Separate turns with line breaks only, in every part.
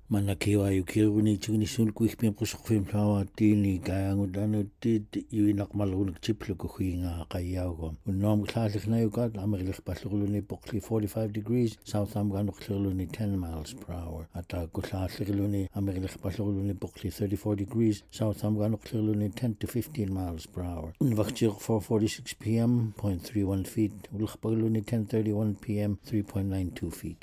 Manakiwa yukiruni chigni sul kuikpim kusukfim tawa tini kayangut anu tit yuinak malunik chiplu kuhinga kayago. Unom klasik na yukat amerilik pasluluni pokli 45 degrees south amganuk luni 10 miles per hour. Ata kuslasik luni amerilik pasluluni pokli 34 degrees south amganuk luni 10 to 15 miles per hour. Unvakchir 4:46 p.m. 0.31 feet. Ulkhpaguluni 10:31 p.m. 3.92 feet.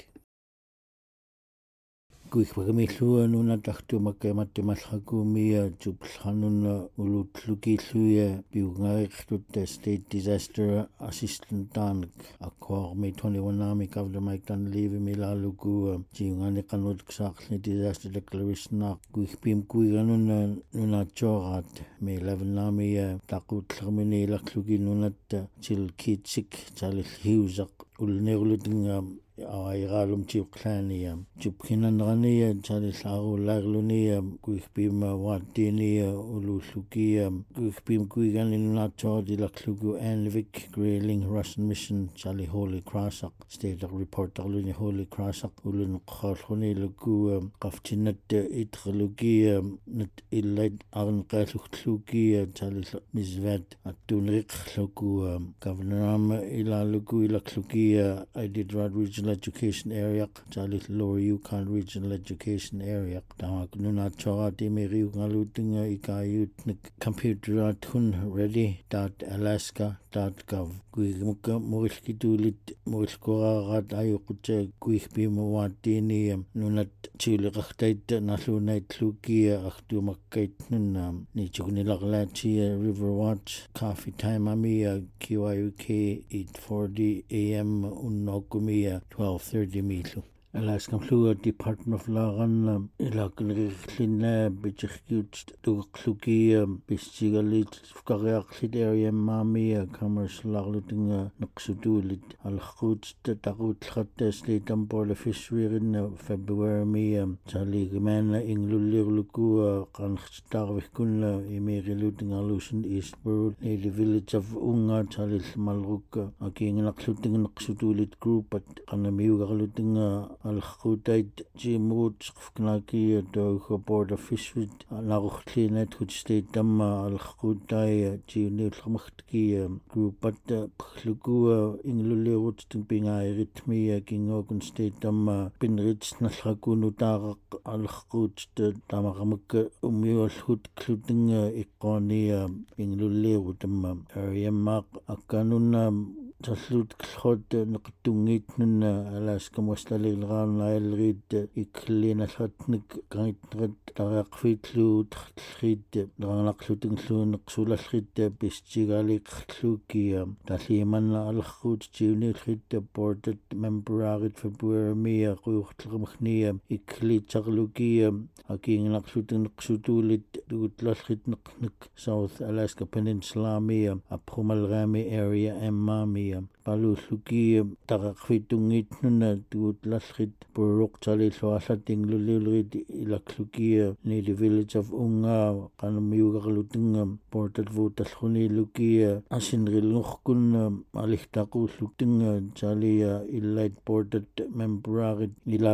Kuikpagamihlua nuna tahtu matematikhakumia tuphanuna ulutlukiluya piungaikhtut State Disaster Assistant akwar May 21 nami Governor Mike Dunleavy milalugu jiungani kanut ksaqni disaster declaration kuikpim kuiganuna nuna chorat May 11 nami taqutlermini laklugi nunat til kitsik talil hiusaq ulnerulutinga awairalum tiuqlania tupkinanrania talisaru larlunia kuikpima watinia ulullukia kuikpim kuiganin natodi laklugu Anvik Grayling Russian Mission tali Holy Cross state reporter luni Holy Cross ulun khalkhuni lugu qaftinat itkhlugia nat illad arnqallukhlugia tali misvat atunriq lugu governor ila lugu ilaklugia Iditarod Regional Education Area tali Lower Yukon Regional Education Area tamak nuna chorati meriu ngalutinga ikayut computer tun ready.alaska.gov kuikmuka murilkitulit murilkorarat ayuqute kuikpimawatini nunat chiuliqartait nallunait lukia artumakkait nunna nichuknilaqlatia Riverwatch Coffee Time amia QIUK 8:40 a.m. unnokumia 12:30 milu. Alaska Flua Department of Lagan ilaknirillina bichikut tuqlukia bistigalit fqariaqlit area mamia commercial laglutinga naqsutulit alkhut taqutlatta State and Border Fishery in February mia taligmana inglulirluku qanxtarvihkunla imirilutinga Lucian Eastborough near the village of Unga talil malruka akingnaqlutinga naqsutulit group at qanamiugarlutinga alkhutait jimut fknaki to Border Fishery narukhlinet hut state damma alkhutai jinil khmachtki group at khluku inglulirut tinpinga ritmia kingogun state damma pinrits nalhakunu taraq alkhut tamaramuk umiul hut khlutinga iqania inglulirut damma area maq akanuna tallut khot nqtungit nunna Alaska Westalilran nailrid iklina khatnik kaitrat taraqfitlu tkhrit ranaqlutinglu nqsulalrit bistigali khlukia talimanna alkhut jiunilrit board memberit February mia quuxtlqmkhnia iklit taglukia akingnaqlutin nqsutulit tutlalrit nqnik South Alaska Peninsula mia aphumalgami area emami palulluki taraqfitungit nuna tutlallit puruq talilluallat inglulilrit ilakluki ni the village of Unga qanamiugarlutinga portat vutalluni luki asinrilluqkun alihtaqullutinga talia illait portat membrarit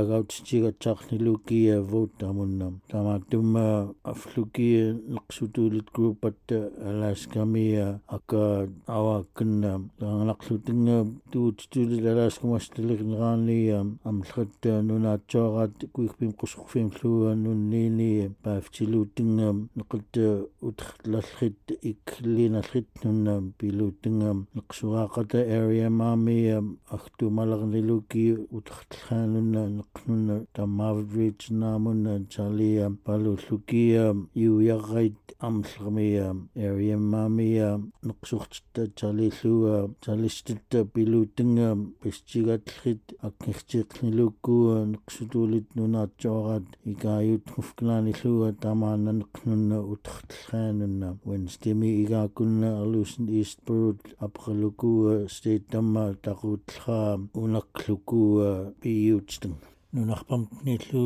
ilagautstigataqniluki votamunna tamatumma afluki naqsutulit group at Alaska mia aka awakunna naqlutinga tutulit Alaska Westalilrani amlhat nunatsorat kuikpim qusqfim lua nunnini paaftilutinga nqat utkhlallit iklinallit nunna pilutinga nqsuaqata area mami ahtumalagniluki utkhlalhanunna nqnunna tamavidrit namunna talia palulluki yuyagait amlgmia area mami nqsuqtta talillua talistta pilutinga pistigatlit akirtiqniluku nqsutulit nunatsorat ikayut hufklanillua tamana nqnunna utkhlalhanunna Wednesday mi igakunna Lucian Eastborough apqaluku state tamma taqutllha unaqluku piyutstung nunarpamtnillu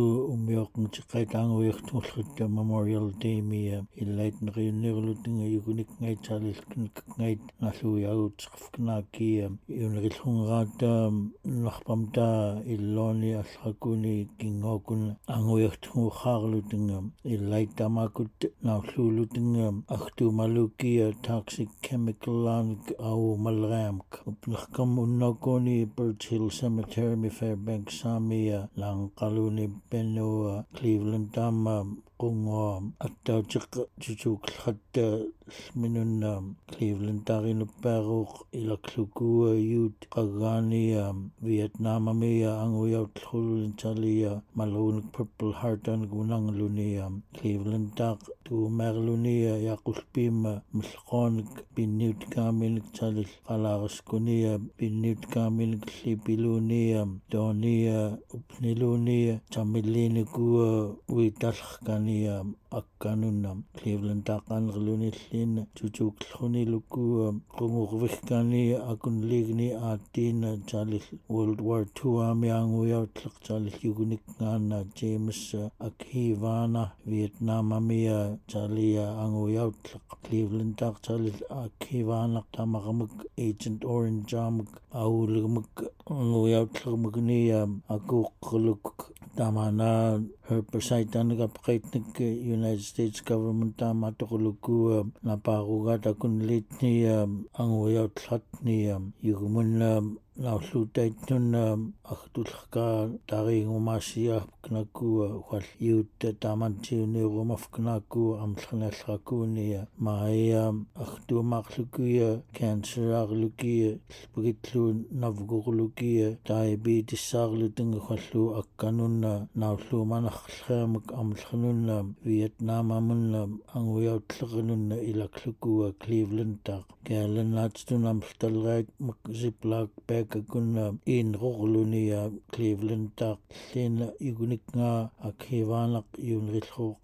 ummiorqntiqqaitaanguiartumullut Memorial Day mia illaitneqiunniurlutinga yukunikngaitalilkngait nalluiaguutseqfknaakia iunrillhungeraata nunarpamta illooni allaqakuni kingookun anguiartumuqaarlutinga illaittamaakut naulluulutinga agtuumalukia toxic chemical laanik aumalreamk upnerkam unnookuni Birch Hill Cemetery mi Fairbanks Samia lanqaluni Benua Cleveland Tama qungo attautiq tutuuklhatta minunna Cleveland tarinupparuq ilaklukua youth qagaania Vietnamamia anguyautlulintalia malrunik Purple Heart angunanglunia Cleveland taq tuumerlunia yaqulpima mlqonik pinniut kaaminik talil qalaaraskunia pinniut kaaminik lipilunia toonia upnilunia tamillinikua uitalqkania akkanunna Cleveland taqanerlunillina tutuuklhunilukua qungurvihkani akunligni aattiina talil World War II aamianguyautleq talil yukunikngaana James Akivana Vietnamamia talia anguyautleq Cleveland taq talil Akivana tamarmuk Agent Orange aamuk aulugmuk anguyautleqmuknia akuuqqluk tamana herpesaitanigapqaitnik United States government taamatoqulukua napaarugaatakunlitnia anguyautlatnia yugumunna naulluutaitnunna agtulqa tariingumaasiaapknakua uqall youth taamantiuniurumafknakua amllerniallrakuunia maaya agtuumaaqlukia cancer-aarlukia lpagitlu navgurlukia diabetes-aarlutinga uqallu akkanunna naulluumanarrleamuk amllerunna Vietnamamunna anguyautleqanunna ilaklukua Cleveland taq kaalannaattunamltalriat ziploc bag akunna inrorlunia Cleveland taq llina yukunikngaa akhivaanaq iunrillruuq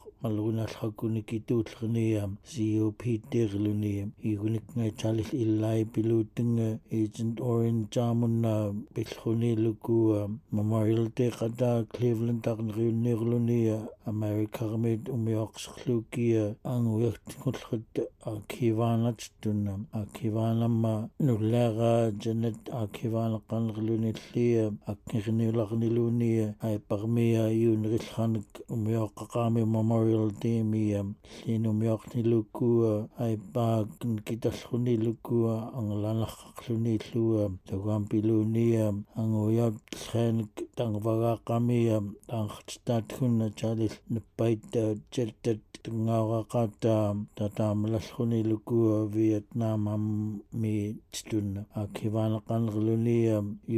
malruinallaqkunikituullernia COP-terlunia yukunikngaitalil illaipiluutinga Agent Orange aamunna pillrunilukua Memorial Day qata Cleveland taqneriunniurlunia Amerikarmit umioqserlukia anguiartingullrat Akivaanattunna Akivaanamma nullera Janet Akivaanaqanerlunillia akngirniularnilunia aiparmia iunrillranik umioqqaqaami Memorial Day mia llinu-umioqnilukua aipaaknikitallrunilukua anglanarqarlunillua taguampilunia anguyautllreanik tangvagaaqamia taanqertitaatkunna talil nappaita chattat tungauraqaata tataamalalrunilukua Vietnamami tunna Akivaanaqanerlunia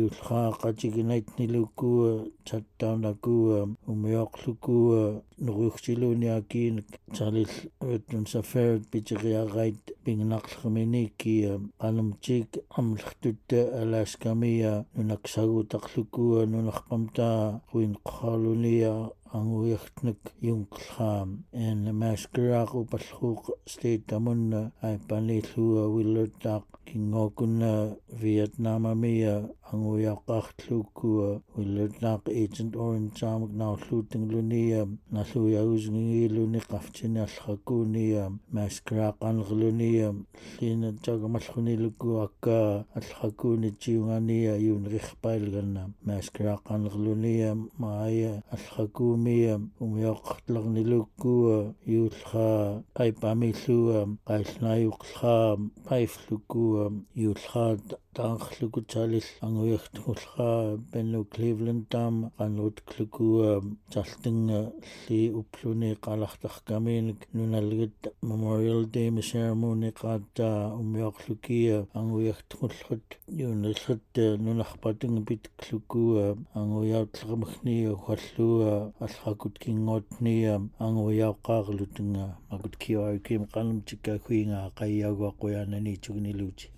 yuullraaqatiginaitnilukua chattaunakua umioqlukua nuriuqsiluuniakiinik talil Veterans Affairs picheriarait pingnaqlerminikia qanamtik amlertutta Alaskamia nunaksagutaqlukua nunarpamta quinqorlunia anguiartnak yunqlraam en maskeraaqupallruuq state amunna aipanillua Willard-taaq kingookunna Vietnamamia anguyaqqaartlukua Willard-taaq Agent Orange aamuk naulluutingluniia nalluiagusngingiluni qaftiniallrakuunia maskeraaqanerlunia llina tagamalrunilukua akka allrakuuni tiungania iunrirpailganna maskeraaqanerlunia maaya allrakuumia umioqqartlarnilukua yuullra aipamillua qaillnaayuqllra paiflukua yuullra taanqerluku talil anguiartumullra Benua Cleveland taama qanrutkluku taltinga lli upluni qalartarkamiinik nunalgit Memorial Day ceremony qaata umioqlukia anguiartumullrat yuunillat nunarpatinga pitkluku anguyautleqamagnia uqallua allaqut kingootnia anguyaqqaarlutinga akut kiuakim qanamtikka kuinga qayyauguaquyaanani tukniluuti